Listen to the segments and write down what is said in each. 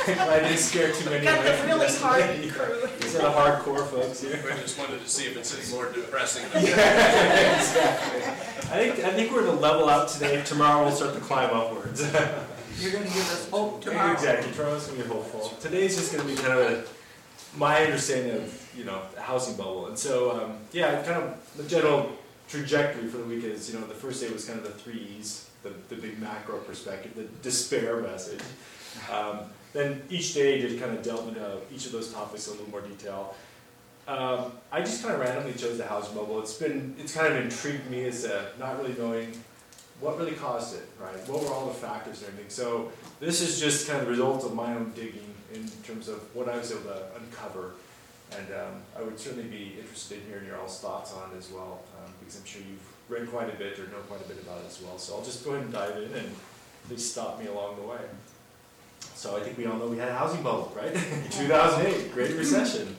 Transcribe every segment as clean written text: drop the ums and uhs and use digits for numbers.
I didn't scare too many. Got the really hard crew. These are the hardcore folks here. I just wanted to see if it's any more depressing. Yeah, exactly. I think we're going to level out today. Tomorrow we'll start to climb upwards. You're going to give us hope tomorrow. Exactly. Tomorrow's going to be hopeful. Today's just going to be kind of my understanding of the housing bubble. And so kind of the general trajectory for the week is the first day was kind of the 3 E's, the big macro perspective, the despair message. Then each day just kind of delved into each of those topics in a little more detail. I just kind of randomly chose the housing bubble. It's kind of intrigued me as not really knowing what really caused it, right? What were all the factors and everything? So this is just kind of the result of my own digging in terms of what I was able to uncover. And I would certainly be interested in hearing your all's thoughts on it as well, because I'm sure you've read quite a bit or know quite a bit about it as well. So I'll just go ahead and dive in and please stop me along the way. So I think we all know we had a housing bubble, right? 2008, Great Recession.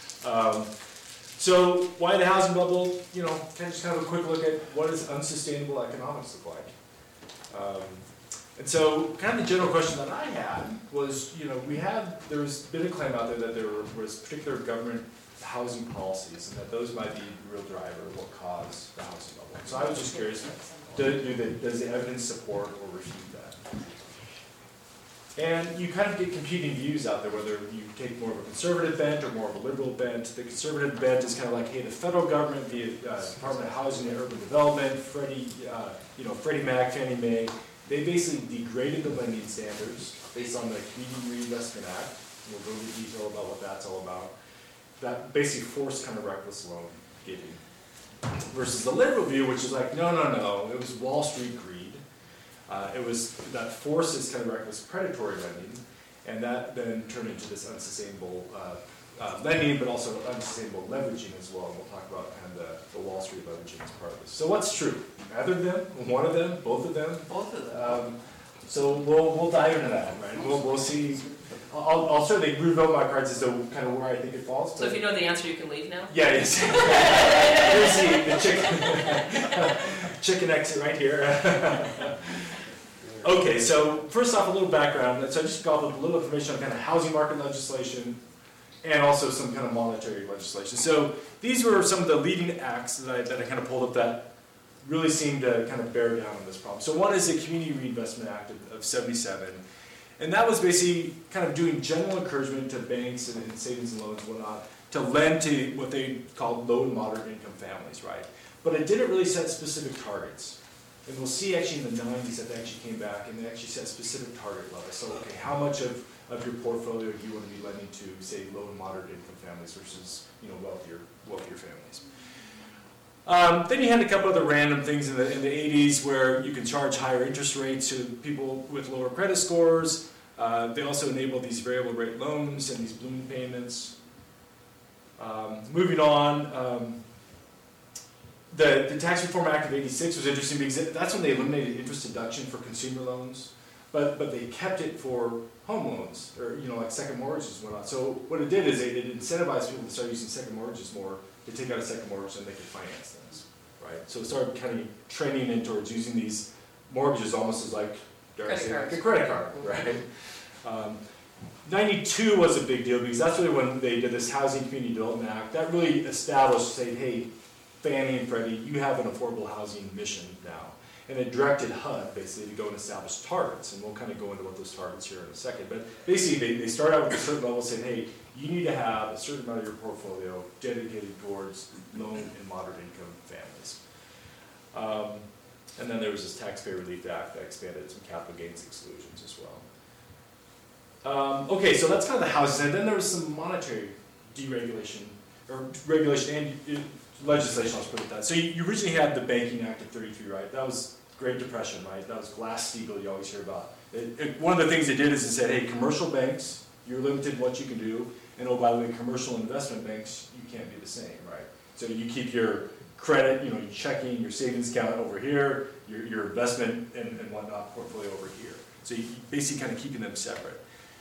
So why the housing bubble? Just kind of a quick look at what does unsustainable economics look like. And so kind of the general question that I had was, there's been a claim out there that there was particular government housing policies and that those might be the real driver of what caused the housing bubble. So I was just curious, does the evidence support or refute that? And you kind of get competing views out there, whether you take more of a conservative bent or more of a liberal bent. The conservative bent is kind of like, hey, the federal government, the Department of Housing and Urban Development, Freddie Mac, Fannie Mae, they basically degraded the lending standards based on the Community Reinvestment Act. We'll go into detail about what that's all about. That basically forced kind of reckless loan giving. Versus the liberal view, which is like, no, it was Wall Street greed. It was that forces kind of reckless predatory lending, and that then turned into this unsustainable lending, but also unsustainable leveraging as well. And we'll talk about kind of the Wall Street leveraging as part of this. So what's true? Either of them? One of them? Both of them? Both of them. So we'll dive into that, right? We'll see. I'll certainly reveal my cards as to kind of where I think it falls. So if you know the answer, you can leave now? Yeah, yes. Here's the chicken exit right here. Okay, so first off, a little background. So I just got a little information on kind of housing market legislation and also some kind of monetary legislation. So these were some of the leading acts that I kind of pulled up that really seemed to kind of bear down on this problem. So one is the Community Reinvestment Act of 77. And that was basically kind of doing general encouragement to banks and savings and loans and whatnot to lend to what they called low and moderate income families, right? But it didn't really set specific targets. And we'll see actually in the 90s that they actually came back and they actually set specific target levels. So, okay, how much of your portfolio do you want to be lending to, say, low and moderate income families versus, wealthier families? Then you had a couple other random things in the 80s where you can charge higher interest rates to people with lower credit scores. They also enabled these variable rate loans and these balloon payments. Moving on. The Tax Reform Act of '86 was interesting because that's when they eliminated interest deduction for consumer loans, but they kept it for home loans or like second mortgages and whatnot. So what it did is it incentivized people to start using second mortgages more to take out a second mortgage and they could finance things, right? So it started kind of trending in towards using these mortgages almost as like a credit card, right? 92 was a big deal because that's really when they did this Housing Community Development Act that really established, saying, hey, Fannie and Freddie, you have an affordable housing mission now. And it directed HUD basically to go and establish targets. And we'll kind of go into what those targets here in a second. But basically they start out with a certain level saying, hey, you need to have a certain amount of your portfolio dedicated towards low and moderate income families. And then there was this Taxpayer Relief Act that expanded some capital gains exclusions as well. Okay, so that's kind of the housing. And then there was some monetary deregulation, or regulation and legislation, let's put it that. So you originally had the Banking Act of 33, right? That was Great Depression, right? That was Glass-Steagall you always hear about. One of the things they did is it said, hey, commercial banks, you're limited in what you can do, and oh, by the way, commercial investment banks, you can't do the same, right? So you keep your credit, your checking, your savings account over here, your investment and whatnot portfolio over here. So you basically kind of keeping them separate.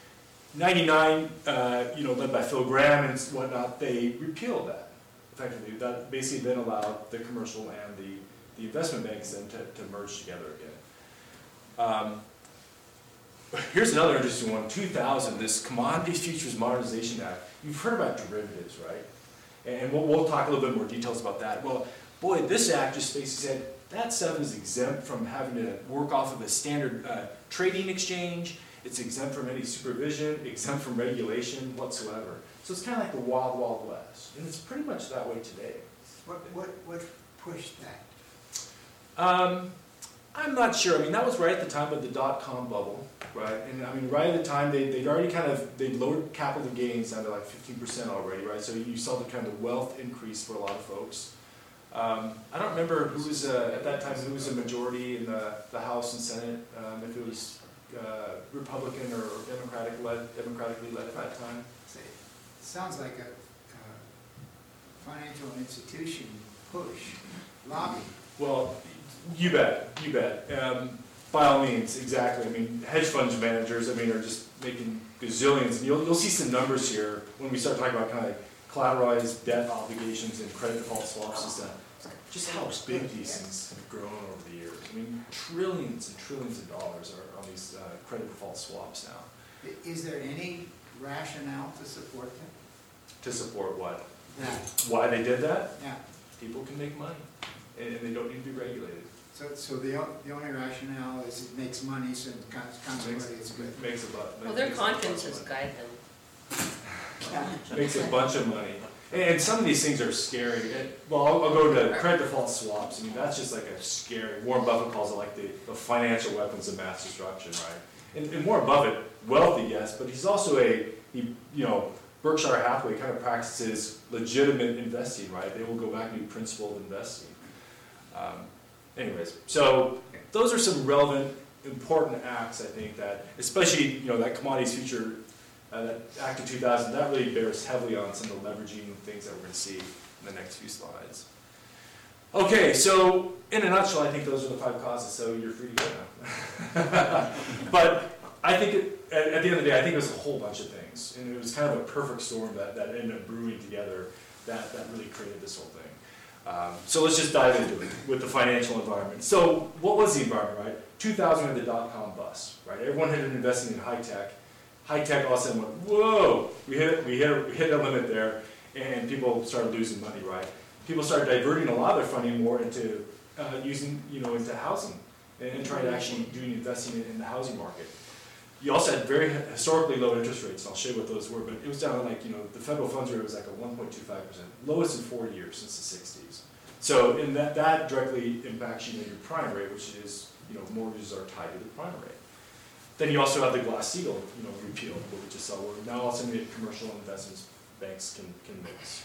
99, led by Phil Gramm and whatnot, they repealed that. Effectively, that basically then allowed the commercial and the investment banks then to merge together again. here's another interesting one, 2000, this Commodities Futures Modernization Act. You've heard about derivatives, right? And we'll talk a little bit more details about that. Well, boy, this act just basically said that stuff is exempt from having to work off of a standard trading exchange. It's exempt from any supervision, exempt from regulation whatsoever. So it's kind of like the wild, wild west. And it's pretty much that way today. What pushed that? I'm not sure. I mean, that was right at the time of the dot-com bubble, right? And I mean, right at the time, they'd already they'd lowered capital gains down to like 15% already, right? So you saw the kind of wealth increase for a lot of folks. I don't remember who was, at that time, who was a majority in the House and Senate, if it was Republican or democratically led at that time. It sounds like a financial institution push, lobby. Well, you bet. By all means, exactly. I mean, hedge fund managers, I mean, are just making gazillions. And you'll see some numbers here when we start talking about kind of collateralized debt obligations and credit default swaps and stuff. Just how big these things have grown over the years. I mean, trillions and trillions of dollars are on these credit default swaps now. Is there any rationale to support that? To support what? That, Why they did that? yeah. People can make money, and they don't need to be regulated. So the only rationale is it makes money, so consequently it's good. Makes a buck. Well, their consciences guide them. Makes a bunch of money. And some of these things are scary. Well, I'll go to credit default swaps. I mean, that's just like a scary, Warren Buffett calls it like the financial weapons of mass destruction, right? And Warren Buffett, wealthy, yes, but he's also Berkshire Hathaway kind of practices legitimate investing, right? They will go back and do principled investing. Anyways, so those are some relevant, important acts, I think, that, especially, that commodities future, that Act of 2000, that really bears heavily on some of the leveraging things that we're going to see in the next few slides. Okay, so in a nutshell, I think those are the 5 causes, so you're free to go now. But I think, at the end of the day, I think it was a whole bunch of things, and it was kind of a perfect storm that ended up brewing together that really created this whole thing. So let's just dive into it with the financial environment. So what was the environment, right? 2000 had the dot-com bust, right? Everyone had been investing in high tech. High tech all of a sudden went, whoa, we hit a limit there, and people started losing money, right? People started diverting a lot of their funding more into into housing and trying to actually investing in the housing market. You also had very historically low interest rates, and I'll show you what those were, but it was down like, the federal funds rate was like a 1.25%, lowest in 40 years since the 60s. So in that directly impacts your prime rate, which is, mortgages are tied to the prime rate. Then you also have the Glass-Steagall, repeal, what we just saw, where now all of a sudden commercial investments banks can mix.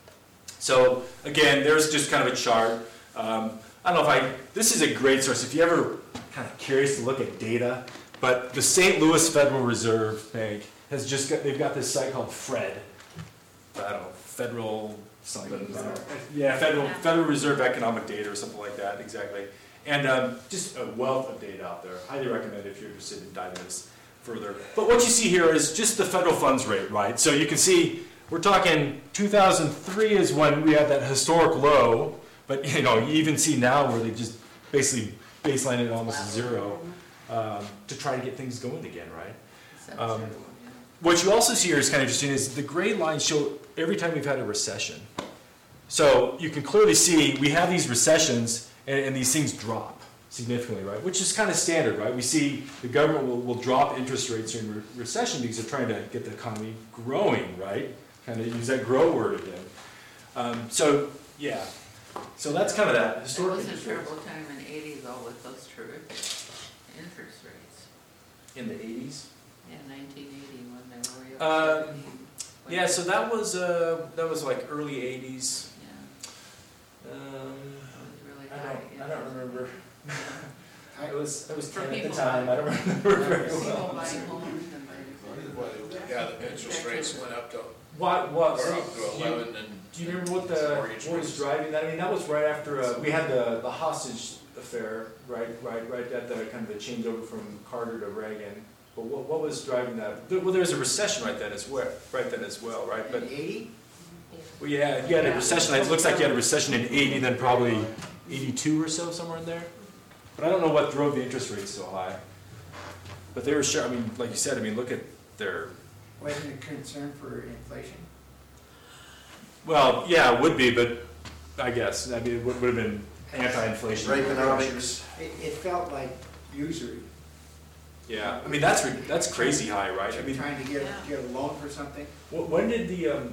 So again, there's just kind of a chart. I don't know this is a great source if you're ever kind of curious to look at data, but the St. Louis Federal Reserve Bank they've got this site called FRED. I don't know, Federal something. Yeah, Federal Reserve Economic Data or something like that, exactly. And just a wealth of data out there. Highly recommend if you're interested in diving this further. But what you see here is just the federal funds rate, right? So you can see we're talking 2003 is when we had that historic low, but you even see now where they just basically baseline it almost to zero to try to get things going again, right? What you also see here is kind of interesting is the gray lines show every time we've had a recession. So you can clearly see we have these recessions and these things drop significantly, right? Which is kind of standard, right? We see the government will drop interest rates during recession because they're trying to get the economy growing, right? Kind of use that grow word again. So that's kind of that historic. It was a terrible time in the 80s though with those terrific interest rates. In the 80s? Yeah, 1980 when they were up. Yeah, so that was like early 80s. Yeah. Really I don't remember. I was For 10 at the people time. I don't remember very People well. buying homes and they- Yeah, the interest rates went up to, What or up to 11 and. Do you remember what mortgage was rates. driving that? I mean, that was right after we had the hostage affair, right at the kind of the changeover from Carter to Reagan. But what was driving that? Well, there was a recession right then as well, right? But In 80? well, yeah, you had a recession. It looks like you had a recession in 80, then probably 82 or so, somewhere in there. But I don't know what drove the interest rates so high. But they were sure, I mean, like you said, I mean, look at their, Wasn't it concern for inflation? well, yeah, it would be, but I guess, I mean, it would have been anti-inflation. Reaganomics. It felt like usury. Yeah, I mean, that's crazy high, right? I mean, Trying to get a loan for something. when did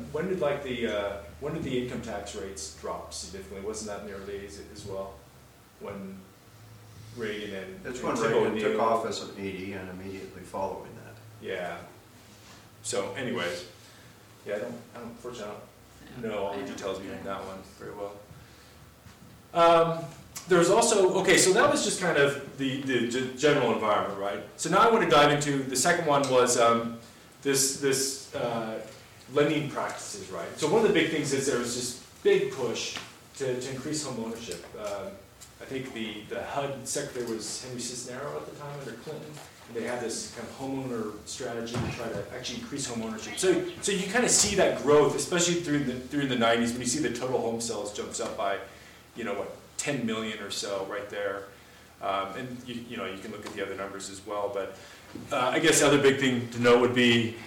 the income tax rates drop significantly? Wasn't that in the early 80s as well? When Reagan and. That's when and Reagan O'Neill- took office in 80 and immediately following that. Yeah. So anyways, yeah, I don't unfortunately, I don't know all the details behind that one very well. There's also, okay, so that was just kind of the general environment, right? So now I want to dive into, the second one was this lending practices, right? So one of the big things is there was this big push to increase home ownership. I think the HUD secretary was Henry Cisneros at the time under Clinton. And they had this kind of homeowner strategy to try to actually increase home ownership. So you kind of see that growth, especially through the 90s, when you see the total home sales jumps up by, 10 million or so right there. And you can look at the other numbers as well. But I guess the other big thing to note would be,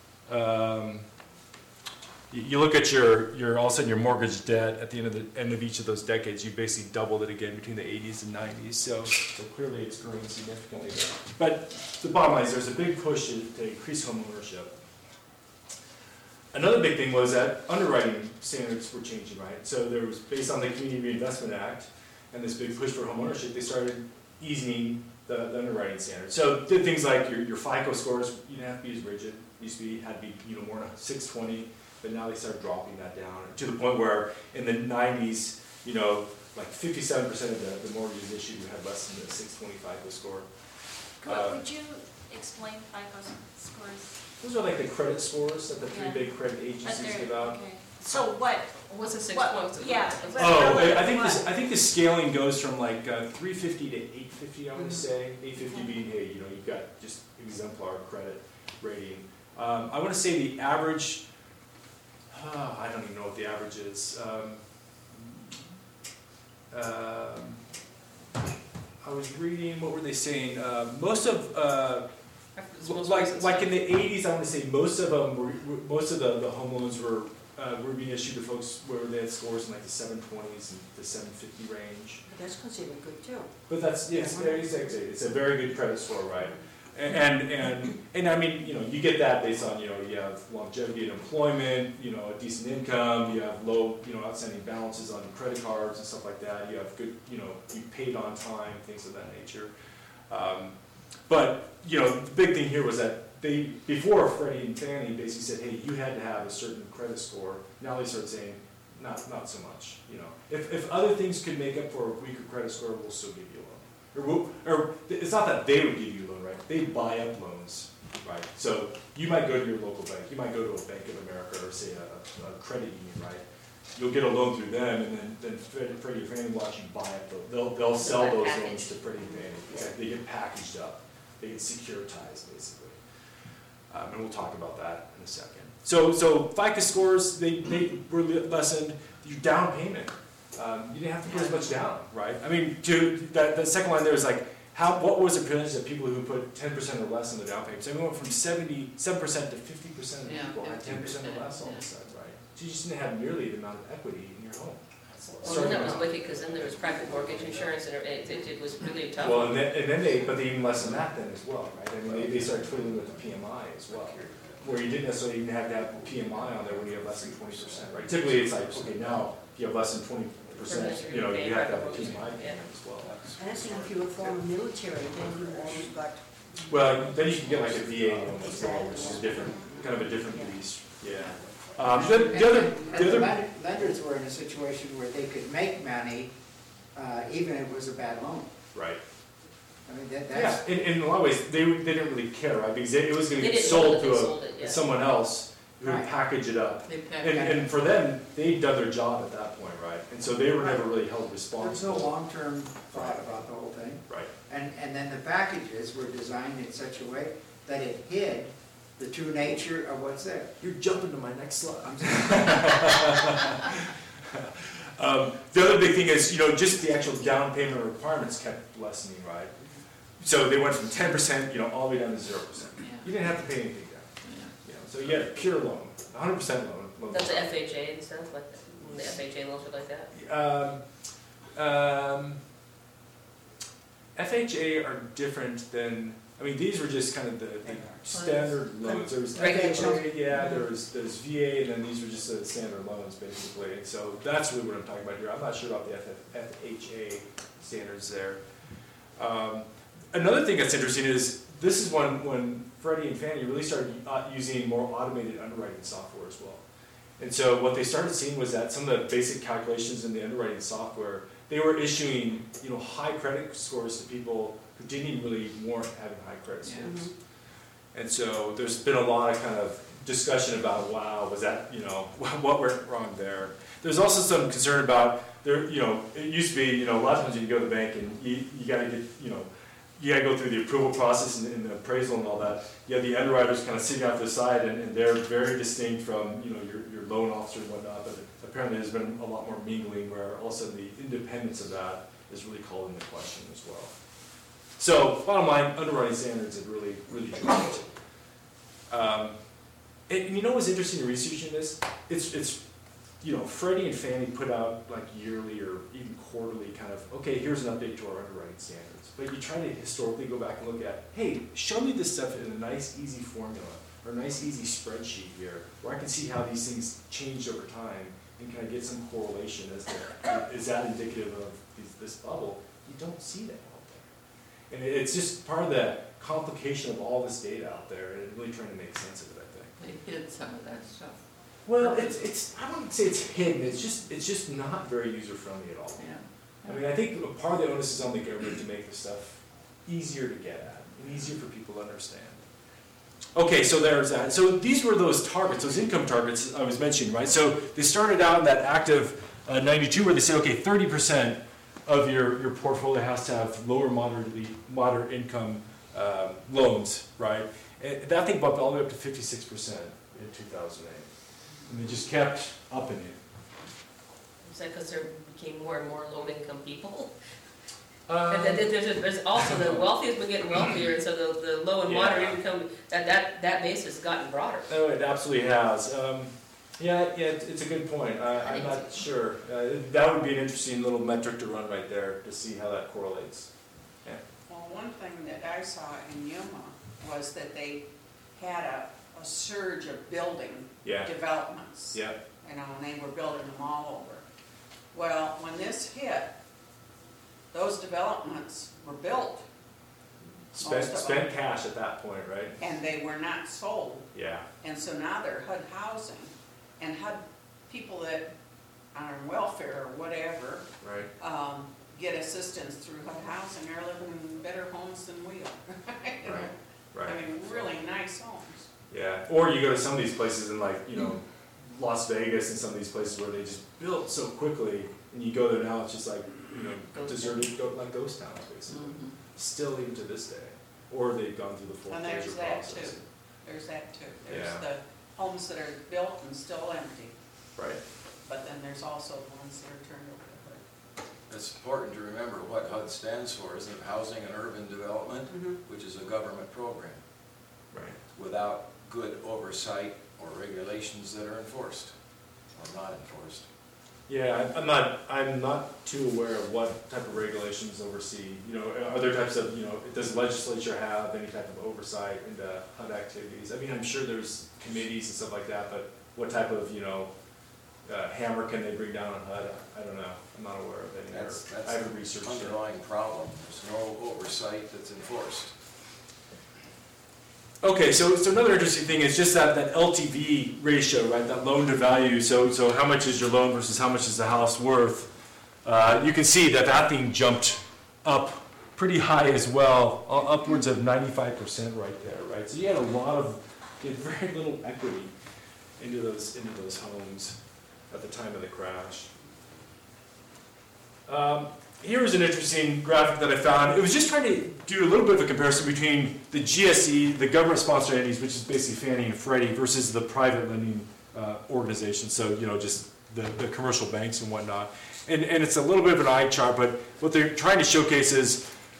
you look at your all of a sudden your mortgage debt at the end of each of those decades, you basically doubled it again between the 80s and 90s. So clearly it's growing significantly there. But the bottom line is there's a big push to increase home ownership. Another big thing was that underwriting standards were changing, right? So there was, based on the Community Reinvestment Act and this big push for home ownership, they started easing the underwriting standards. So did things like your FICO scores, you didn't have to be as rigid. Used to be, had to be more than 620. But now they start dropping that down to the point where in the 90s, like 57% of the mortgages issued had less than the 620 FICO score. Would you explain FICO scores? Those are like the credit scores that the three big credit agencies give out. Okay. So what? What's a 6 What- points? yeah. Oh, Really, I think what? I think the scaling goes from like 350 to 850. I would say 850 being, hey, you've got just exemplar credit rating. I want to say the average. I don't even know what the average is. I was reading, what were they saying? Most of, like in the 80s, I want to say most of them most of the home loans were being issued to folks where they had scores in like the 720s and the 750 range. But that's considered good too. But that's, yes, it's a very good credit score, right? And I mean, you get that based on, you have longevity in employment, a decent income, you have low, outstanding balances on credit cards and stuff like that, you have good, you paid on time, things of that nature. But, the big thing here was that before Freddie and Fannie basically said, hey, you had to have a certain credit score, now they start saying, not so much, If other things could make up for a weaker credit score, we'll still give you a loan. Or it's not that they would give you a loan, right? They buy up loans, right? So you might go to your local bank. You might go to a Bank of America or say a credit union, right? You'll get a loan through them, and then Freddie or Fannie will actually buy up. They'll sell those loans to Freddie and Fannie. Exactly. They get packaged up. They get securitized, basically. And we'll talk about that in a second. So FICO scores, they were lessened. Your down payment. You didn't have to put as much down, right? I mean, that second line there is like, what was the percentage of people who put 10% or less on the down payment? So we went from 77% to 50% of people had 10% or less all of a sudden, right? So you just didn't have nearly the amount of equity in your home. Well, then that was wicked, because then there was private mortgage insurance, and it was really tough. Well, and then they even less than that then as well, right? I mean, they started twiddling with the PMI as well, where you didn't necessarily even have to have PMI on there when you have less than 20%, right? Typically, it's like, okay, now if you have less than 20%, you have to have a PMI as well. And I think if you were former military, then you always got. Well, then you can get like a VA loan as well, which is kind of a different beast. Yeah. The lenders were in a situation where they could make money, even if it was a bad loan. Right. I mean, that's. Yeah, in a lot of ways, they didn't really care, right? Because it was going to They get didn't sold know that to someone else who would Right. package it up. They pack And for them, they'd done their job at that point, right? And so they were never really held There's responsible. no long-term thought about the whole thing. Right. And then the packages were designed in such a way that it hid the true nature of what's there. You're jumping to my next slide. The other big thing is, just the actual down payment requirements kept lessening, right? So they went from 10%, all the way down to 0%. Yeah. You didn't have to pay anything down. Yeah. So you had a pure loan, 100% loan. That's the FHA and stuff like that, when the FHA loans are like that? FHA are different than, these were just kind of the standard loans. There was Regular FHA, yeah, there's VA, and then these were just the standard loans, basically. So that's really what I'm talking about here. I'm not sure about the FHA standards there. Another thing that's interesting is, this is when Freddie and Fannie really started using more automated underwriting software as well. And so what they started seeing was that some of the basic calculations in the underwriting software, they were issuing, high credit scores to people who didn't even really warrant having high credit scores. And so there's been a lot of kind of discussion about, wow, was that, what went wrong there? There's also some concern about, it used to be, a lot of times you go to the bank and you gotta get, you gotta go through the approval process and the appraisal and all that. You have the underwriters kind of sitting out to the side, and they're very distinct from, your loan officer and whatnot, but apparently there's been a lot more mingling where all of a sudden the independence of that is really called into question as well. So, bottom line, underwriting standards have really, really dropped. And what's interesting in researching this? It's Freddie and Fannie put out like yearly or even quarterly kind of, okay, here's an update to our underwriting standards. But you try to historically go back and look at, hey, show me this stuff in a nice, easy formula, or a nice, easy spreadsheet here, where I can see how these things changed over time, and kind of get some correlation as to, is that indicative of this bubble? You don't see that out there. And it's just part of the complication of all this data out there, and really trying to make sense of it, I think. They hid some of that stuff. Well, it's I wouldn't say it's hidden, it's just not very user-friendly at all. Yeah. I think part of the onus is on the government to make this stuff easier to get at, and easier for people to understand. Okay, so there's that. So these were those targets, those income targets I was mentioning, right? So they started out in that active 92 where they say, okay, 30% of your portfolio has to have lower moderate income loans, right? And that thing bumped all the way up to 56% in 2008. And they just kept upping it. Is that because there became more and more low-income people? And then there's also the wealthiest been getting wealthier, and so the low and moderate income, that base has gotten broader. Oh, it absolutely has. It's a good point. I'm not sure. That would be an interesting little metric to run right there to see how that correlates. Yeah. Well, one thing that I saw in Yuma was that they had a surge of building developments. Yeah. And they were building them all over. Well, when this hit, those developments were built. Spent cash at that point, right? And they were not sold. Yeah. And so now they're HUD housing. And HUD people that are on welfare or whatever Right. Get assistance through HUD housing are living in better homes than we are. Right. I mean, really nice homes. Yeah. Or you go to some of these places in Las Vegas and some of these places where they just built so quickly, and you go there now, it's just like, deserted, like ghost towns, basically. Mm-hmm. Still even to this day. Or they've gone through the And foreclosure there's that process. too. There's that too. There's Yeah. the homes that are built and still empty, Right. but then there's also ones that are turned over to HUD. It's important to remember what HUD stands for, isn't it? Housing and Urban Development, which is a government program, Right. without good oversight or regulations that are enforced or not enforced. Yeah, I'm not too aware of what type of regulations oversee, are there types of, does the legislature have any type of oversight into HUD activities? I'm sure there's committees and stuff like that, but what type of, hammer can they bring down on HUD? I don't know, I'm not aware of any. That's I haven't researched the it. underlying problem. There's no oversight that's enforced. Okay, so another interesting thing is just that LTV ratio, right? That loan to value. So how much is your loan versus how much is the house worth? You can see that thing jumped up pretty high as well, upwards of 95% right there, right? So you had very little equity into those homes at the time of the crash. Here's an interesting graphic that I found. It was just trying to do a little bit of a comparison between the GSE, the government-sponsored entities, which is basically Fannie and Freddie, versus the private lending organizations. So, just the commercial banks and whatnot. And it's a little bit of an eye chart, but what they're trying to showcase is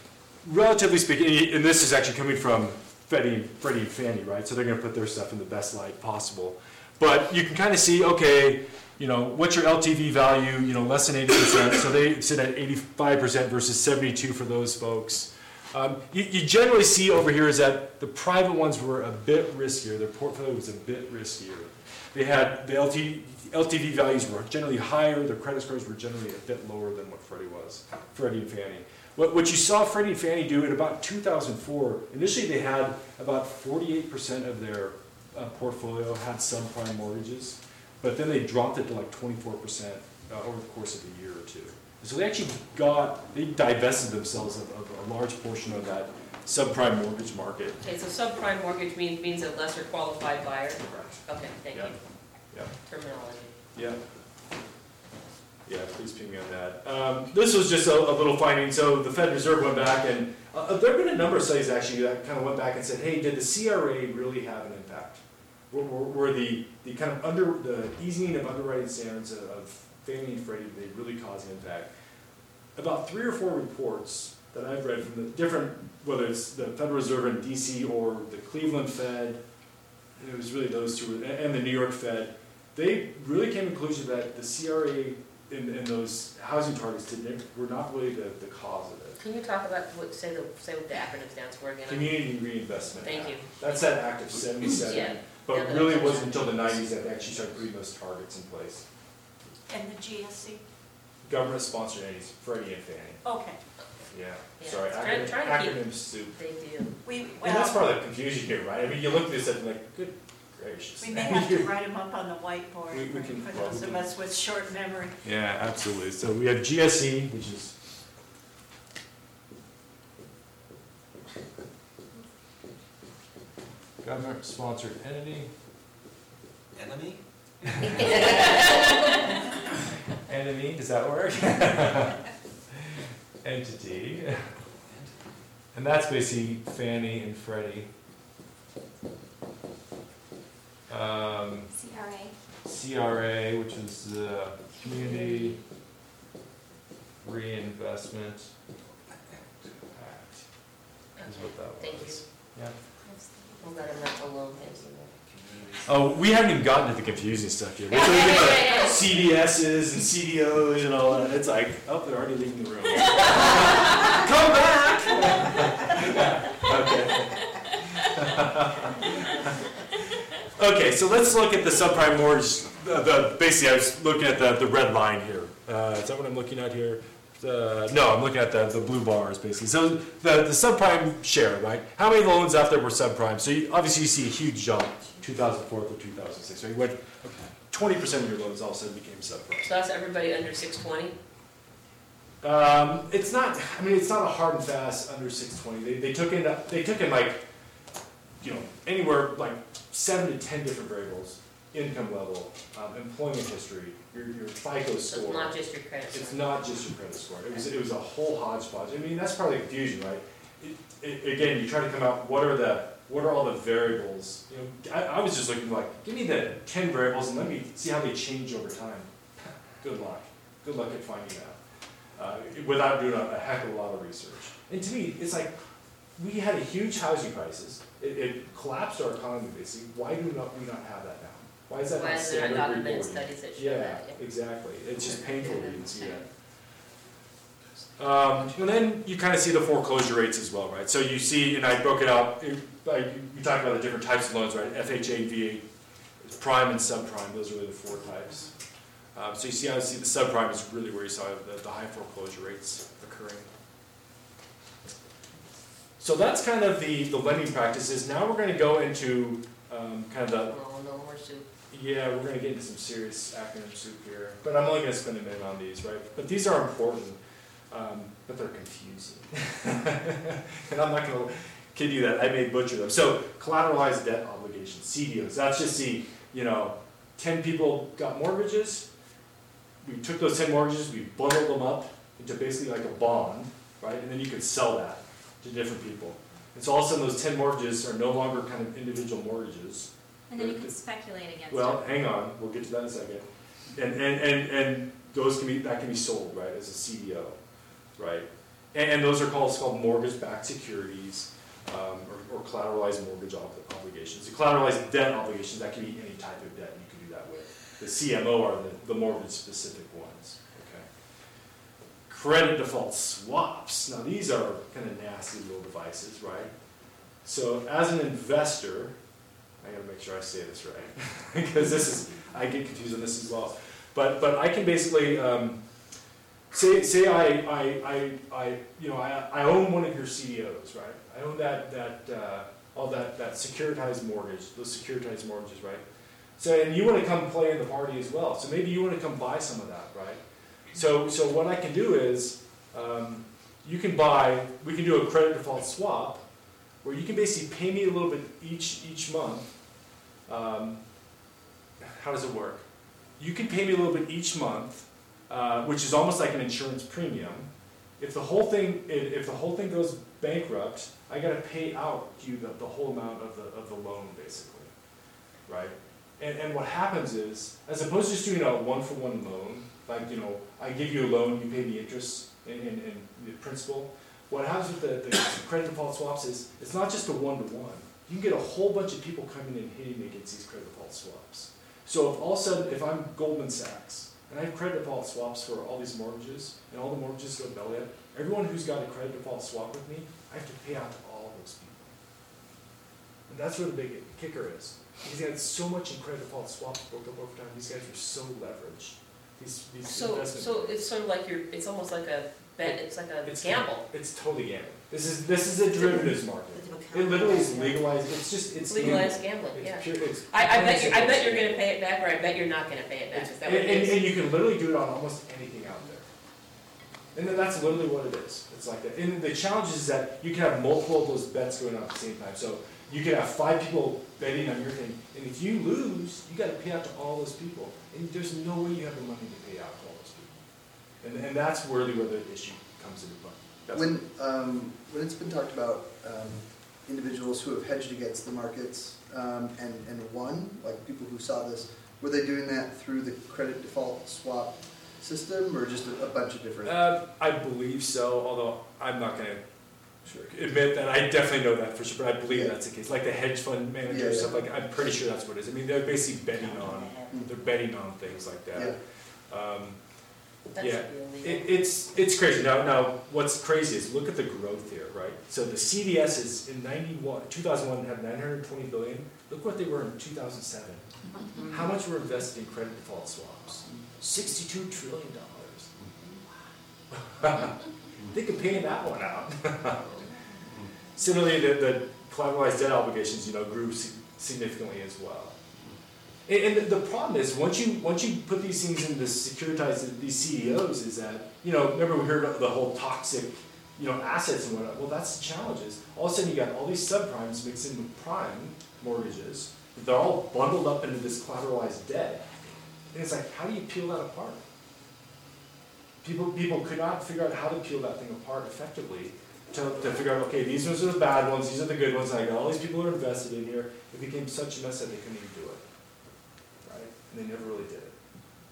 relatively speaking, and this is actually coming from Freddie and Fannie, right? So they're going to put their stuff in the best light possible. But you can kind of see, okay, you know, what's your LTV value? You know, less than 80%. So they sit at 85% versus 72 for those folks. You generally see over here is that the private ones were a bit riskier. Their portfolio was a bit riskier. They had the LTV values were generally higher. Their credit scores were generally a bit lower than what Freddie and Fannie. What you saw Freddie and Fannie do in about 2004, initially they had about 48% of their portfolio had subprime mortgages, but then they dropped it to like 24% over the course of a year or two. So they actually they divested themselves of a large portion of that subprime mortgage market. Okay, so subprime mortgage means a lesser qualified buyer? Correct. Okay, thank you. Yeah. Terminology. Yeah. Yeah, please ping me on that. This was just a little finding. So the Fed Reserve went back and there have been a number of studies actually that kind of went back and said, hey, did the CRA really have an impact? Were the kind of the easing of underwriting standards of Fannie and Freddie, they really cause an impact? About 3 or 4 reports that I've read from the different, whether it's the Federal Reserve in DC or the Cleveland Fed, it was really those two, and the New York Fed, they really came to the conclusion that the CRA in those housing targets were not really the cause of it. Can you talk about say what the acronym stands for again? Community Reinvestment Thank Act. you. That's that Act of 77. Yeah. But Yeah, really it wasn't until the 90s that they actually started putting those targets in place. And the GSC? Government-sponsored entities, Freddie and Fannie. Okay. Yeah, Yeah, sorry, try to keep- acronym soup. They do. And that's part of the confusion here, right? I mean, you look at this and like, good gracious. We may have to write them up on the whiteboard We can- for those of us with short memory. Yeah, absolutely. So we have GSE, which is government-sponsored entity. Enemy? Enemy, does that work? Entity. And that's basically Fannie and Freddie. CRA, which is the Community Reinvestment Act. Is what that was. Thank you. Yeah. We'll let them not alone, thank you. Oh, we haven't even gotten to the confusing stuff yet. We're talking about CDSs and CDOs and all that. It's like, oh, they're already leaving the room. Come back! Okay. Okay, so let's look at the subprime mortgage. Basically, I was looking at the red line here. Is that what I'm looking at here? No, I'm looking at the blue bars, basically. So the subprime share, right? How many loans out there were subprime? So obviously you see a huge jump, 2004 to 2006. So you went 20% of your loans all of a sudden became subprime. So that's everybody under 620? It's not. I mean, it's not a hard and fast under 620. They took in like, you know, anywhere like 7 to 10 different variables: income level, employment history, your FICO score. So it's not just your credit score? It's not just your credit score. It was a whole hodgepodge. I mean, that's part of the confusion, right? Again, you try to come out, what are all the variables? You know, I was just looking like, give me the 10 variables and let me see how they change over time. Good luck. Good luck at finding out. Without doing a heck of a lot of research. And to me, it's like, we had a huge housing crisis. It collapsed our economy, basically. Why do we not have that now? Why is that not standard there reporting? not studies that show Yeah, that? Yeah, exactly. It's just painful to even see that. And then you kind of see the foreclosure rates as well, right? So you see, and I broke it out, we talked about the different types of loans, right? FHA, VA, prime and subprime, those are really the 4 types. So you see, obviously, the subprime is really where you saw the high foreclosure rates occurring. So that's kind of the lending practices. Now we're going to go into kind of the... No more soup. Yeah, we're going to get into some serious acronym soup here. But I'm only going to spend a minute on these, right? But these are important, but they're confusing. And I'm not going to kid you that I may butcher them. So collateralized debt obligations, CDOs. That's just 10 people got mortgages. We took those 10 mortgages, we bundled them up into basically like a bond, right? And then you could sell that to different people. And so all of a sudden those 10 mortgages are no longer kind of individual mortgages. And then you can speculate against Well, it. hang on, we'll get to that in a second. And those can be sold, right, as a CDO, right? And those are called mortgage-backed securities, or collateralized mortgage obligations. The collateralized debt obligations, that can be any type of debt you can do that with. The CMO are the mortgage-specific ones. Okay. Credit default swaps. Now these are kind of nasty little devices, right? So as an investor, I gotta make sure I say this right, because I get confused on this as well. But I can basically, say I own one of your CDOs, right? I own that securitized mortgage, those securitized mortgages, right? So, and you want to come play in the party as well. So maybe you want to come buy some of that, right? So what I can do is, we can do a credit default swap, where you can basically pay me a little bit each month. How does it work? You can pay me a little bit each month, which is almost like an insurance premium. If the whole thing goes bankrupt, I got to pay out you the whole amount of the loan, basically, right? And what happens is, as opposed to just doing a one-for-one loan, like I give you a loan, you pay the interest and the principal. What happens with the credit default swaps is it's not just a one-to-one. You can get a whole bunch of people coming in hitting me against these credit default swaps. So if all of a sudden, if I'm Goldman Sachs and I have credit default swaps for all these mortgages, and all the mortgages go belly up, everyone who's got a credit default swap with me, I have to pay out to all those people. And that's where the big kicker is. Because they had so much in credit default swaps built up over time. These guys are so leveraged. These So it's sort of like it's almost like a bet. It's like a gamble. It's totally gambling. This is a derivatives market. It literally is legalized. It's legalized gambling. Yeah. Pure, I bet you're going to pay it back, or I bet you're not going to pay it back. Is that what it is? And you can literally do it on almost anything out there. And then that's literally what it is. It's like that. And the challenge is that you can have multiple of those bets going on at the same time. So you can have 5 people betting on your thing, and if you lose, you got to pay out to all those people. And there's no way you have the money to pay out to all those people. And that's really where the issue comes into play. When it's been talked about individuals who have hedged against the markets and won, like people who saw this, were they doing that through the credit default swap system, or just a bunch of different? I believe so, although I'm not going to admit that I definitely know that for sure, but I believe that's the case. Like the hedge fund managers, stuff like, I'm pretty sure that's what it is. I mean, they're basically betting on things like that. It's crazy. Now, what's crazy is look at the growth here, right? So the CDS is in 2001 had 920 billion. Look what they were in 2007. How much were invested in credit default swaps? $62 trillion. Think of paying that one out. Similarly, the collateralized debt obligations, grew significantly as well. And the problem is, once you put these things into securitized these CDOs, is that remember we heard the whole toxic assets and whatnot. Well, that's the challenge. Is all of a sudden you got all these subprimes mixed in with prime mortgages. They're all bundled up into this collateralized debt, and it's like, how do you peel that apart? People could not figure out how to peel that thing apart effectively to figure out, okay, these ones are the bad ones, these are the good ones, and I got all these people who are invested in here. It became such a mess that they couldn't even do it. Right? And they never really did it.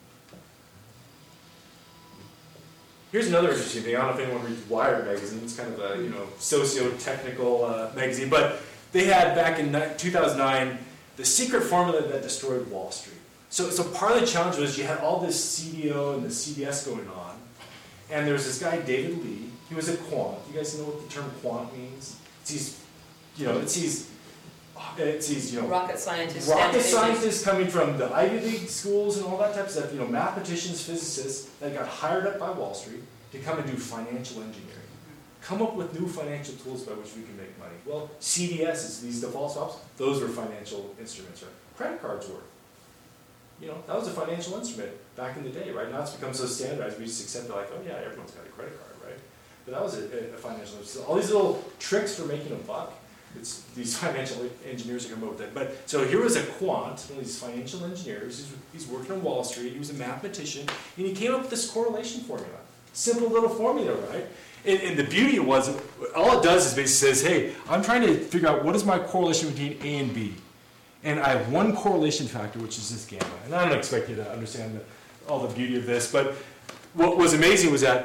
Here's another interesting thing. I don't know if anyone reads Wired magazine. It's kind of a socio-technical magazine, but they had back in 2009 the secret formula that destroyed Wall Street. So part of the challenge was you had all this CDO and the CDS going on, and there was this guy, David Lee. He was a quant. You guys know what the term quant means? It's these rocket scientists. Rocket scientists coming from the Ivy League schools and all that type of stuff. Mathematicians, physicists that got hired up by Wall Street to come and do financial engineering. Come up with new financial tools by which we can make money. Well, CDSs, these default swaps, those were financial instruments, right? Credit cards were. That was a financial instrument back in the day, right? Now it's become so standardized, we just accept it like, oh yeah, everyone's got a credit card, right? But that was a financial instrument. So all these little tricks for making a buck, it's these financial engineers are coming up with it. But so here was a quant, one of these financial engineers. He's working on Wall Street. He was a mathematician, and he came up with this correlation formula. Simple little formula, right? And the beauty was, all it does is basically says, hey, I'm trying to figure out what is my correlation between A and B. And I have one correlation factor, which is this gamma. And I don't expect you to understand all the beauty of this, but what was amazing was that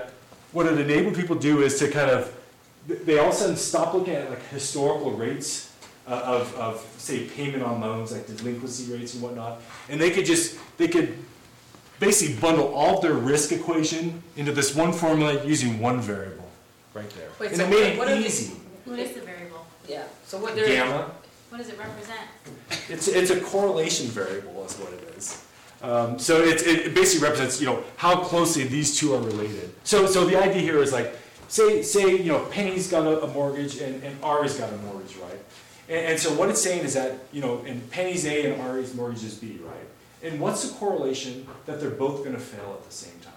what it enabled people to do is to kind of, they all of a sudden stop looking at like historical rates of say payment on loans, like delinquency rates and whatnot, and they could basically bundle all of their risk equation into this one formula using one variable right there. Wait, and so it made what it are these- easy. What is the variable? Yeah, so what they're. Gamma. What does it represent? It's a correlation variable is what it is. So it basically represents, you know, how closely these two are related. So the idea here is like, say you know, Penny's got a mortgage and Ari's got a mortgage, right? And so what it's saying is that, you know, and Penny's A and Ari's mortgage is B, right? And what's the correlation that they're both going to fail at the same time?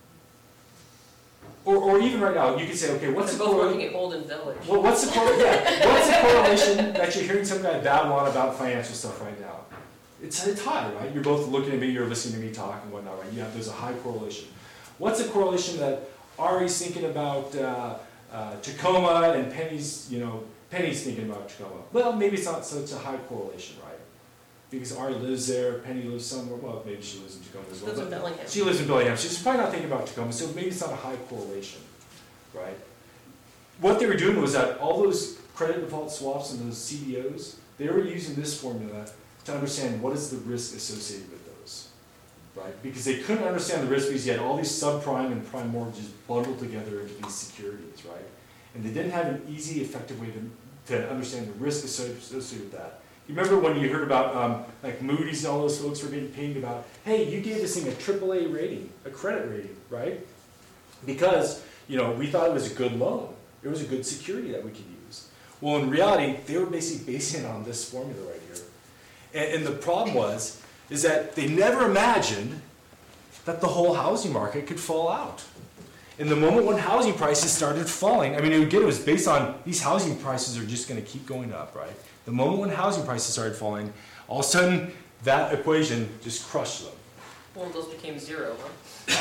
Or even right now, you could say, okay, what's They're the both correlation? working at Holden Village. Well, what's the correlation that you're hearing some guy babble on about financial stuff right now? It's high, right? You're both looking at me, you're listening to me talk and whatnot, right? There's a high correlation. What's the correlation that Ari's thinking about Tacoma and Penny's thinking about Tacoma? Well, maybe it's not such a high correlation, right? Because Ari lives there, Penny lives somewhere, well, maybe she lives in Tacoma as well. Lives in but Bellingham. She lives in Bellingham. She's probably not thinking about Tacoma, so maybe it's not a high correlation, right? What they were doing was that all those credit default swaps and those CDOs, they were using this formula to understand what is the risk associated with those, right? Because they couldn't understand the risk because you had all these subprime and prime mortgages bundled together into these securities, right? And they didn't have an easy, effective way to understand the risk associated with that. You remember when you heard about like Moody's and all those folks were getting pinged about, hey, you gave this thing a AAA rating, a credit rating, right? Because, you know, we thought it was a good loan. It was a good security that we could use. Well, in reality, they were basically basing it on this formula right here. And the problem is that they never imagined that the whole housing market could fall out. And the moment when housing prices started falling, I mean, again, it was based on these housing prices are just going to keep going up, right? The moment when housing prices started falling, all of a sudden, that equation just crushed them. One of those became zero, huh?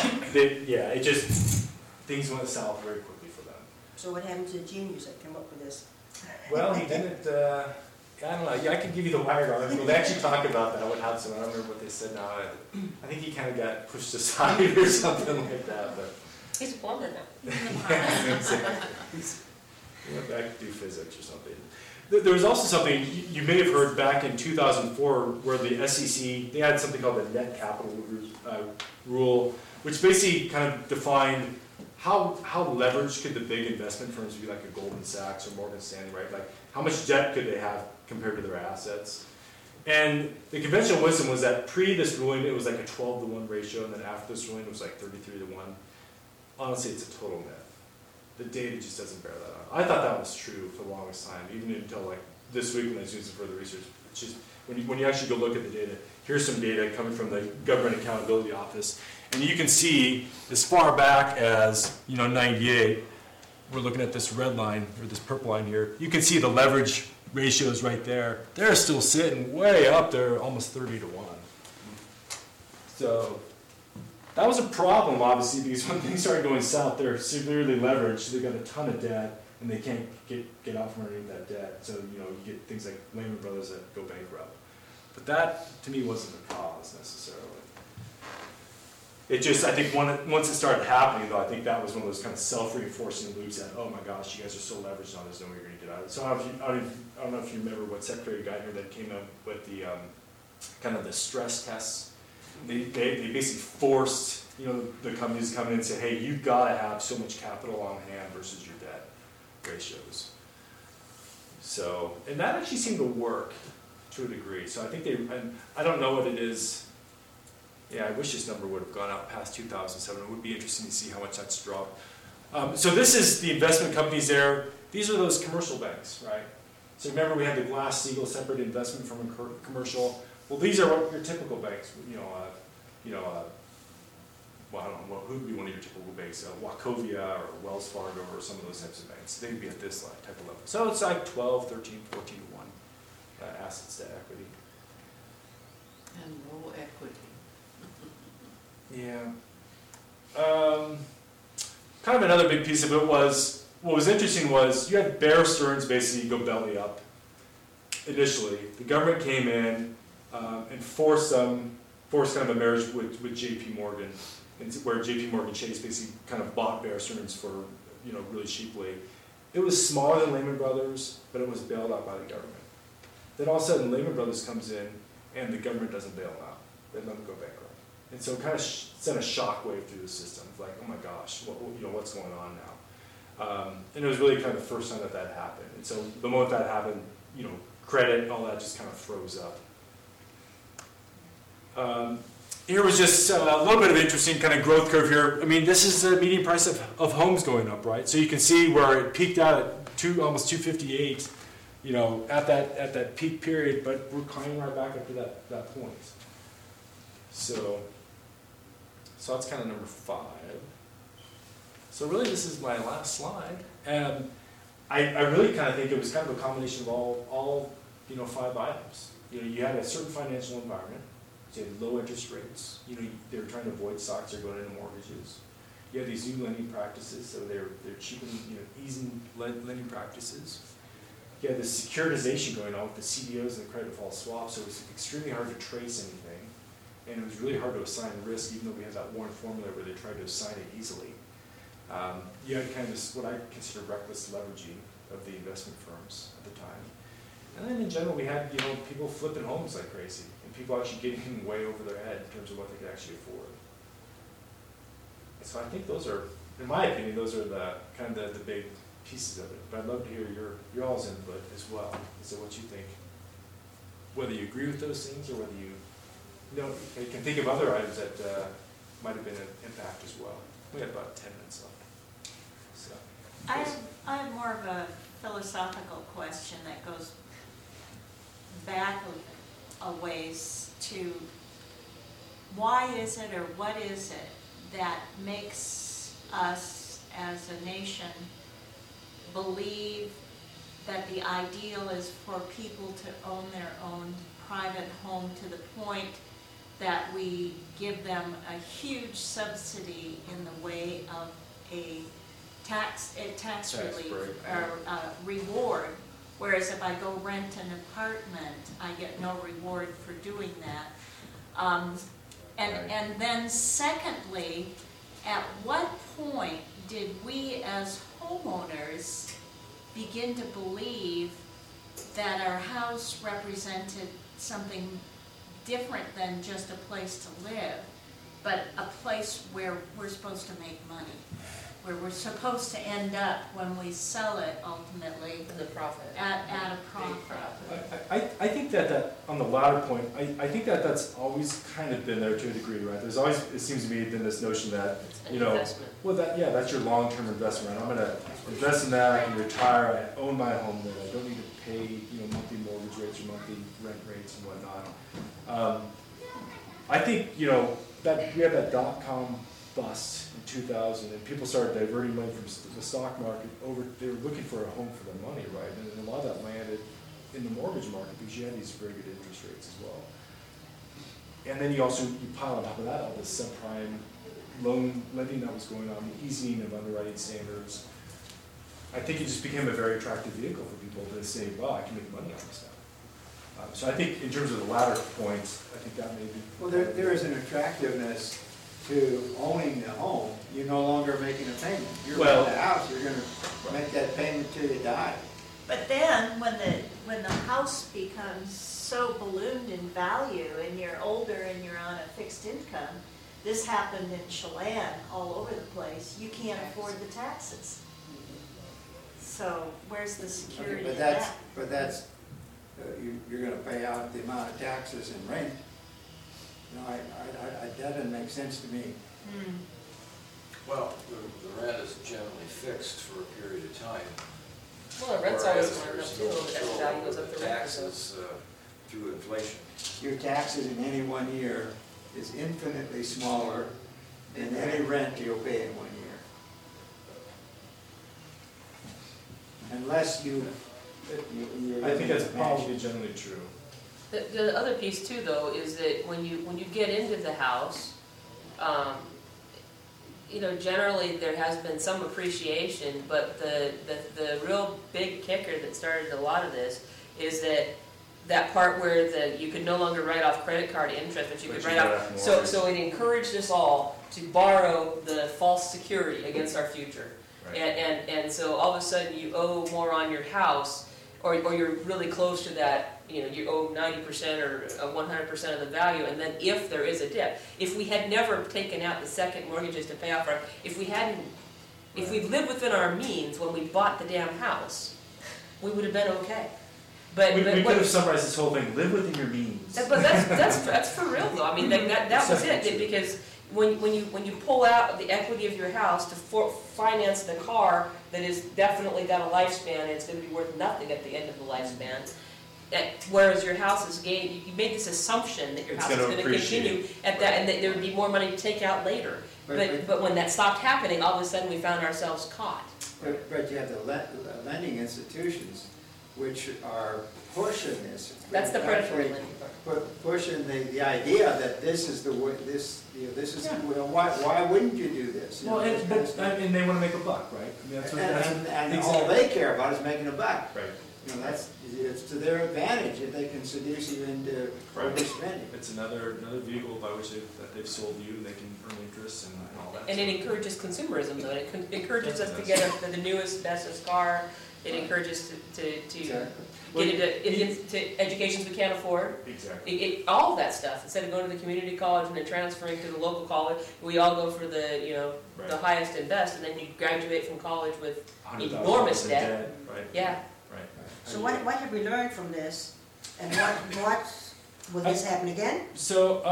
Things went south very quickly for them. So what happened to the genius that came up with this? Well, he didn't, I don't know, I can give you the Wired article. They actually talk about that, what happened, I don't remember what they said now. I think he kind of got pushed aside or something like that, but. He's a plumber now. Yeah, exactly. He went back to do physics or something. There was also something you may have heard back in 2004 where the SEC, they had something called the net capital rule, which basically kind of defined how leveraged could the big investment firms be, like a Goldman Sachs or Morgan Stanley, right? Like how much debt could they have compared to their assets? And the conventional wisdom was that pre this ruling it was like a 12-to-1 ratio, and then after this ruling it was like 33-to-1. Honestly, it's a total myth. The data just doesn't bear that out. I thought that was true for the longest time, even until like this week when I was doing some further research. It's just, when you actually go look at the data, here's some data coming from the Government Accountability Office. And you can see as far back as, 98, we're looking at this red line, or this purple line here. You can see the leverage ratios right there. They're still sitting way up there, almost 30-to-1. So that was a problem, obviously, because when things started going south, they're severely leveraged. They've got a ton of debt, and they can't get out from underneath that debt. So, you get things like Lehman Brothers that go bankrupt. But that, to me, wasn't the cause, necessarily. It just, I think once it started happening, though, I think that was one of those kind of self-reinforcing loops that, oh my gosh, you guys are so leveraged on this, no way you're going to get out of it. So I don't know if you remember what Secretary Geithner that came up with the kind of the stress tests. They basically forced the companies to come in and say, hey, you've got to have so much capital on hand versus your debt ratios. So, and that actually seemed to work to a degree. So I think and I don't know what it is. Yeah, I wish this number would have gone out past 2007. It would be interesting to see how much that's dropped. So this is the investment companies there. These are those commercial banks, right? So remember we had the Glass-Steagall separate investment from a commercial. Well, these are what your typical banks, well, I don't know, who would be one of your typical banks? Wachovia or Wells Fargo or some of those types of banks. They'd be at this type of level. So it's like 12, 13, 14-to-1 assets to equity. And low equity. Yeah. Kind of another big piece of it was, what was interesting was you had Bear Stearns basically go belly up initially. The government came in and forced kind of a marriage with JP Morgan. and where JP Morgan Chase basically kind of bought Bear Stearns for, you know, really cheaply. It was smaller than Lehman Brothers, but it was bailed out by the government. Then all of a sudden Lehman Brothers comes in and the government doesn't bail them out. They let them go bankrupt. And so it kind of sent a shockwave through the system, like, oh my gosh, you know, what's going on now? And it was really kind of the first time that that happened. And so the moment that happened, you know, credit and all that just kind of froze up. Here was just a little bit of interesting kind of growth curve here. I mean, this is the median price of homes going up, right? So you can see where it peaked out at almost 258, you know, at that peak period, but we're climbing right back up to that point. So that's kind of number 5. So really, this is my last slide. I really kind of think it was kind of a combination of all you know, 5 items. You know, you had a certain financial environment. You had low interest rates. You know, they were trying to avoid stocks or going into mortgages. You had these new lending practices, so they're cheapening, you know, easing lending practices. You had this securitization going on with the CDOs and the credit default swaps, so it was extremely hard to trace anything. And it was really hard to assign risk, even though we had that Warren formula where they tried to assign it easily. You had kind of this, what I consider reckless leveraging of the investment firms at the time. And then in general, we had, you know, people flipping homes like crazy, and people actually getting way over their head in terms of what they could actually afford. And so I think those are, in my opinion, those are the kind of the big pieces of it. But I'd love to hear your all's input as well. So what you think, whether you agree with those things or whether you can think of other items that might have been an impact as well. We have about 10 minutes left. So, I have more of a philosophical question that goes back a ways to why is it or what is it that makes us as a nation believe that the ideal is for people to own their own private home to the point that we give them a huge subsidy in the way of a tax relief or reward, whereas if I go rent an apartment, I get no reward for doing that. And then secondly, at what point did we as homeowners begin to believe that our house represented something different than just a place to live, but a place where we're supposed to make money, where we're supposed to end up when we sell it ultimately The profit. at a profit. I think that on the latter point, I think that's always kind of been there to a degree, right? There's always, it seems to me, been this notion that, It's an you know, investment. well, that's your long-term investment. I'm going to invest in that, I can retire, I own my home, that I don't need to pay, you know, monthly mortgage rates or monthly rent rates and whatnot. I think, you know, that we had that dot-com bust in 2000, and people started diverting money from the stock market over. They were looking for a home for their money, right? And a lot of that landed in the mortgage market because you had these very good interest rates as well. And then you pile on top of that all this subprime loan lending that was going on, the easing of underwriting standards. I think it just became a very attractive vehicle for people to say, "Well, I can make money on this now." So I think in terms of the latter points, I think that may be. Well, there is an attractiveness to owning the home. You're no longer making a payment. You're Well, in the house, you're gonna make that payment till you die. But then when the house becomes so ballooned in value and you're older and you're on a fixed income, this happened in Chelan all over the place, you can't afford the taxes. So where's the security in that? But that's, you're gonna pay out the amount of taxes and rent. You know, that doesn't make sense to me. Well, the rent is generally fixed for a period of time. Well, the rent's always Whereas going up there's too, no as the control value goes over up, the the rent goes up. taxes through inflation. Your taxes in any 1 year is infinitely smaller than any rent you'll pay in 1 year. Unless you I think that's probably generally true. The other piece too, though, is that when you get into the house, you know, generally there has been some appreciation, but the real big kicker that started a lot of this is that that part where you could no longer write off credit card interest, but you could write off, so it encouraged us all to borrow the false security against our future. Right. And so all of a sudden you owe more on your house, or you're really close to that, you owe 90% or 100% of the value, and then if there is a debt. If we had never taken out the second mortgages to pay off if we'd lived within our means when we bought the damn house, we would have been okay. But we could have summarized this whole thing, live within your means. But that's for real though. I mean, that was it, because when you pull out the equity of your house to finance the car that is definitely got a lifespan, and it's going to be worth nothing at the end of the lifespan. Whereas your house is gained, you made this assumption that your house is going to continue at that, and that there would be more money to take out later. But when that stopped happening, all of a sudden we found ourselves caught. But you have the lending institutions which are pushing this. That's the predatory lending part. Pushing the idea that this is the way, this is, well, why wouldn't you do this? Well, and they want to make a buck, right? I mean, that's what and all they care about is making a buck. Right. It's to their advantage if they can seduce you into overspending. It's another vehicle by which they've sold you, and they can earn interest and all that. And it encourages consumerism, though. It encourages us to get the newest, bestest car. It encourages to get into educations we can't afford. Exactly. All of that stuff. Instead of going to the community college and then transferring to the local college, we all go for the the highest and best, and then you graduate from college with enormous debt. Right. Yeah. Right. So what have we learned from this, and what will this happen again? So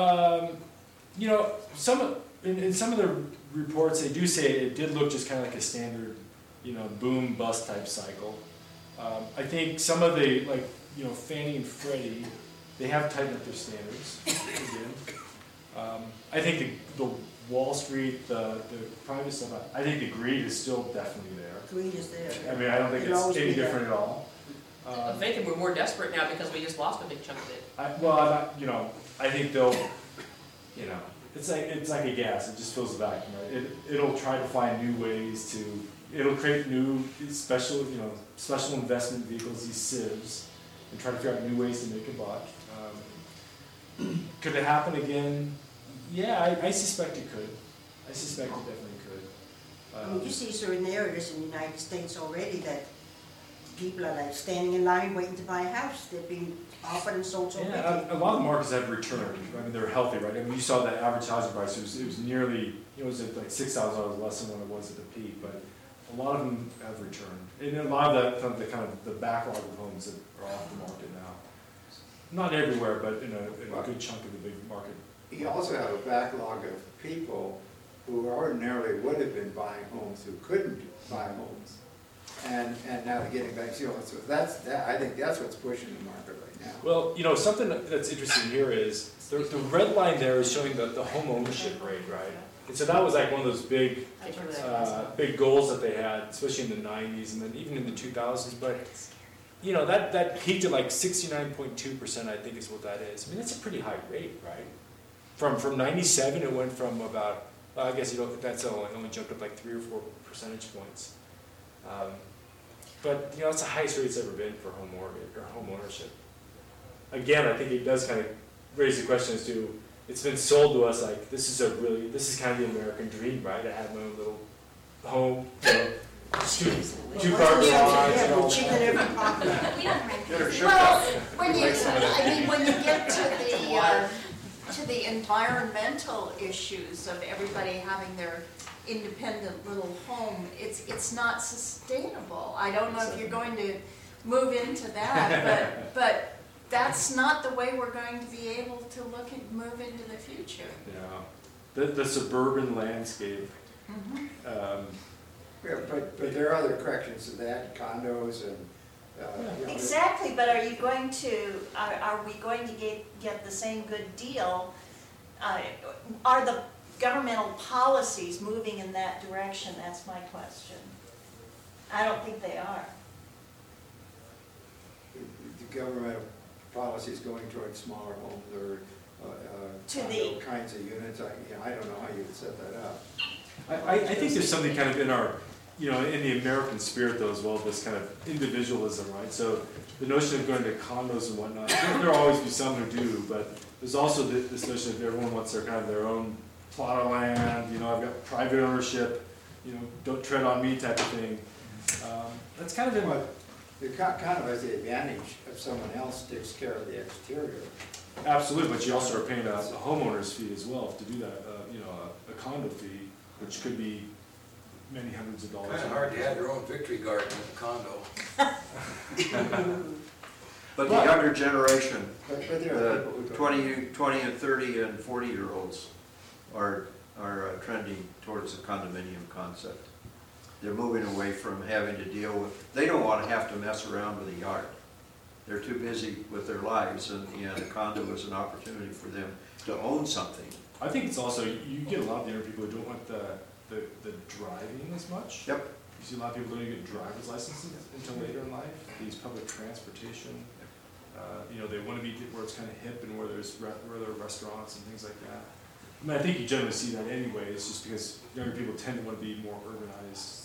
in some of the reports they do say it did look just kind of like a standard boom bust type cycle. I think some of the Fannie and Freddie, they have tightened up their standards again. I think the Wall Street, the private stuff, I think the greed is still definitely there. Greed is there. I mean, I don't think it's any different at all. I think we're more desperate now because we just lost a big chunk of it. I think they'll, it's like a gas. It just fills the vacuum, right? It'll try to find new ways to. It'll create new special investment vehicles, these sieves, and try to figure out new ways to make a buck. Could it happen again? Yeah, I suspect it could. I suspect it definitely could. I mean, you see certain areas in the United States already that people are like standing in line waiting to buy a house. They're being offered and sold so quickly. A lot of the markets have returned. I mean, they're healthy, right? I mean, you saw that average housing price. It was nearly, it was like $6,000 less than what it was at the peak, but a lot of them have returned. And a lot of the backlog of homes that are off the market now. Not everywhere, but in a good chunk of the big market. You also have a backlog of people who ordinarily would have been buying homes who couldn't buy homes. And now they're getting back, so I think that's what's pushing the market right now. Well, something that's interesting here is the red line there is showing the home ownership rate, right? And so that was like one of those big goals that they had, especially in the 90s and then even in the 2000s. But that peaked at like 69.2%, I think is what that is. I mean, that's a pretty high rate, right? From 97, it went from about, I guess that's only jumped up like 3 or 4 percentage points. But it's the highest rate it's ever been for home mortgage or home ownership. Again, I think it does kind of raise the question as to, it's been sold to us like this is kind of the American dream, right? I have my own little home, two-car garage and all that. Well, when you get to the environmental issues of everybody having their independent little home, it's not sustainable. I don't know if you're going to move into that, but that's not the way we're going to be able to move into the future. Yeah, the suburban landscape. Mm-hmm. But there are other corrections to that, condos and. Exactly, but are you going to? Are we going to get the same good deal? Are the governmental policies moving in that direction? That's my question. I don't think they are. The governmental policies going towards smaller homes or condo kinds of units. I don't know how you would set that up. I think there's something kind of in our you know, in the American spirit though as well, this kind of individualism, right? So the notion of going to condos and whatnot, there'll always be some who do, but there's also this notion that everyone wants their kind of their own plot of land, you know, I've got private ownership, you know, don't tread on me type of thing. That's kind of in Well, it kind of has the advantage if someone else takes care of the exterior. absolutely, but you also are paying a homeowner's fee as well to do that, you know, a condo fee, which could be many hundreds of dollars. Kind of hard to have your own victory garden in a condo. But the younger generation, But there are the people who don't. 20 and 30 and 40-year-olds are trending towards the condominium concept. They're moving away from having to deal with, they don't want to have to mess around with a yard. They're too busy with their lives, and a condo is an opportunity for them to own something. I think it's also, you get a lot of the younger people who don't want the driving as much. Yep. You see a lot of people don't even get driver's licenses until later in life. They use public transportation. You know, they want to be where it's kind of hip and where there are restaurants and things like that. I mean, I think you generally see that anyway. It's just because younger people tend to want to be more urbanized.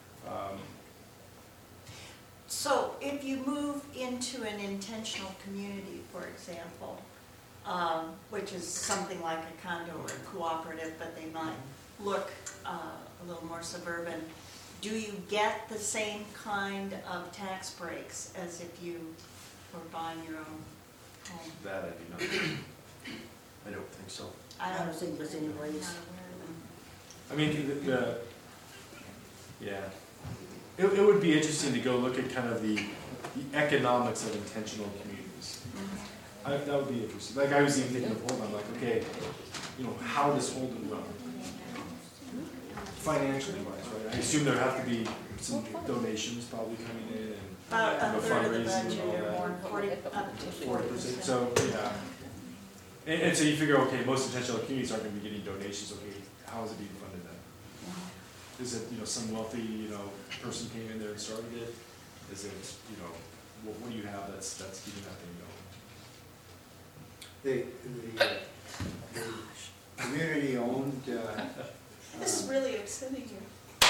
So if you move into an intentional community, for example, which is something like a condo or a cooperative, but they might look a little more suburban, do you get the same kind of tax breaks as if you were buying your own home? That I do not. I don't think so. I don't think there's any I'm not ways. aware of them. I mean, yeah. It would be interesting to go look at kind of the economics of intentional communities. That would be interesting. Like I was even thinking of Holden, I'm like, okay, you know, how does Holden run? Financially wise, right? I assume there have to be some donations probably coming in and About you know, a third of the fundraising budget and all or that. more, 40, up to 40%. So, yeah. And so you figure, okay, most intentional communities aren't going to be getting donations. Okay, how is it being funded then? Is it, you know, some wealthy, you know, person came in there and started it? Is it, you know, what do you have that's keeping that thing going? The community-owned, This is really upsetting you.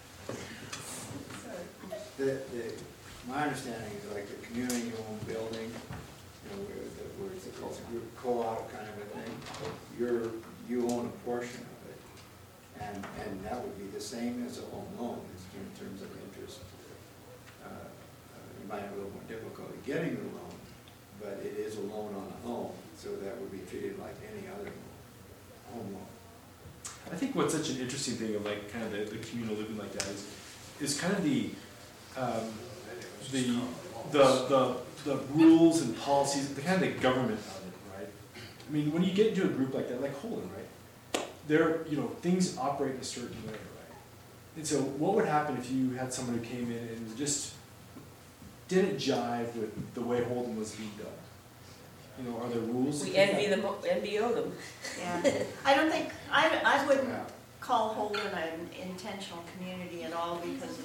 Sorry. my understanding is like the community-owned building, you know, where it's a group co-op kind of a thing, you own a portion of it. And that would be the same as a home loan in terms of interest. You might have a little more difficulty getting the loan, but it is a loan on a home, so that would be treated like any other home loan. I think what's such an interesting thing of like kind of the communal living like that is kind of the rules and policies, the kind of the government of it, right? I mean, when you get into a group like that, like Holden, right? There, you know, things operate in a certain way, right? And so, what would happen if you had someone who came in and just didn't jive with the way Holden was being done? You know, are there rules? We envy them. Yeah, I don't think, I wouldn't call Holden an intentional community at all because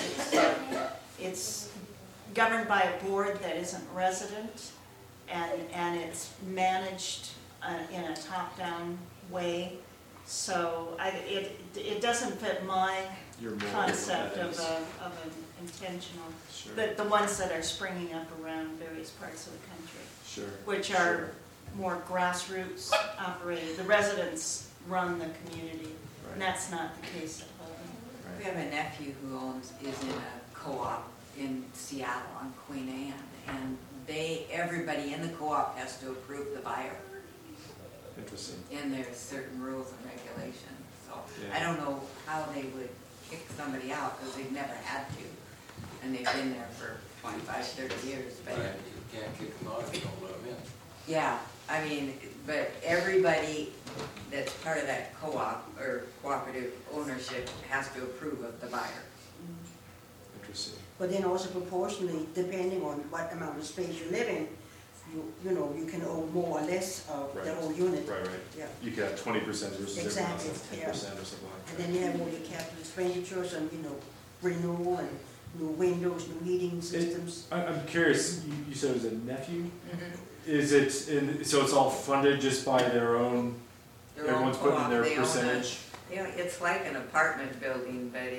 it's governed by a board that isn't resident and it's managed in a top-down way. So it doesn't fit my concept of an intentional, Sure. the ones that are springing up around various parts of the country, Sure. which are more grassroots operated. The residents run the community, and that's not the case at Holden. We have a nephew who is in a co-op in Seattle on Queen Anne, and everybody in the co-op has to approve the buyer. Interesting. And there's certain rules and regulations, so Yeah. I don't know how they would kick somebody out, because they've never had to, and they've been there for 25, 30 years, but. Right, you can't kick them out if you don't let them in. Yeah, I mean, but everybody that's part of that co-op or cooperative ownership has to approve of the buyer. Interesting. But then also proportionally, depending on what amount of space you live in, you know, you can own more or less of the Right. whole unit. Right. Yeah. You could have 20% versus Exactly, everyone else, 10% or something like that. And then you have all your capital expenditures and, you know, renewal and new windows, new heating systems. I'm curious, you said it was a nephew? Mm-hmm. Is it, so it's all funded just by their own, Their own everyone's putting co-op, their they own a- percentage? You know, it's like an apartment building, but it's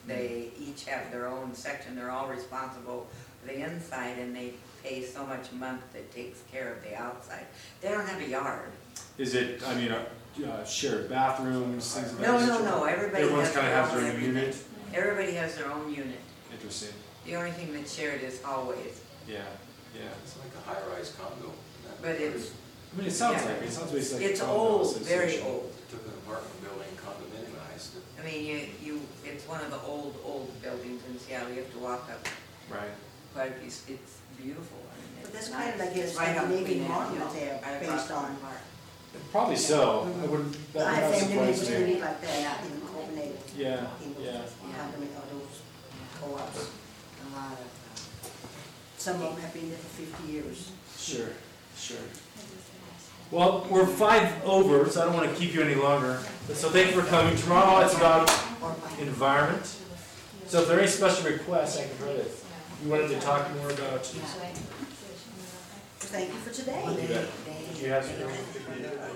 They each have their own section, they're all responsible for the inside, and they pay so much a month that takes care of the outside. They don't have a yard. Is it, I mean, shared bathrooms, things of that No, nature? no, everybody Everyone's has kind of their has their own own everything. unit? Everybody has their own unit. Interesting. The only thing that's shared is hallways, Yeah, yeah. It's like a high-rise condo. isn't it? but it's, I mean, it sounds Yeah. like, it sounds basically like. it's a condo old, very association. old. Took an apartment building, condominiumized it. I mean, it's one of the old buildings in Seattle, you have to walk up Right. quite a piece, it's beautiful. I mean, But it's that's kind of like a nice. It's right on Scandinavian Queen Anne, monument there, right based across on- from Park. Probably so. I wouldn't, that I would have not family surprise members who me. live like that in Copenhagen. Yeah, In those yeah. condominium, or those co-ops. A lot of, Some of them have been there for 50 years. Sure, sure. Well, we're 5 over, so I don't want to keep you any longer. So thank you for coming. Tomorrow it's about environment. So if there are any special requests, I can try to, you wanted to talk more about. Thank you for today. You bet. You have.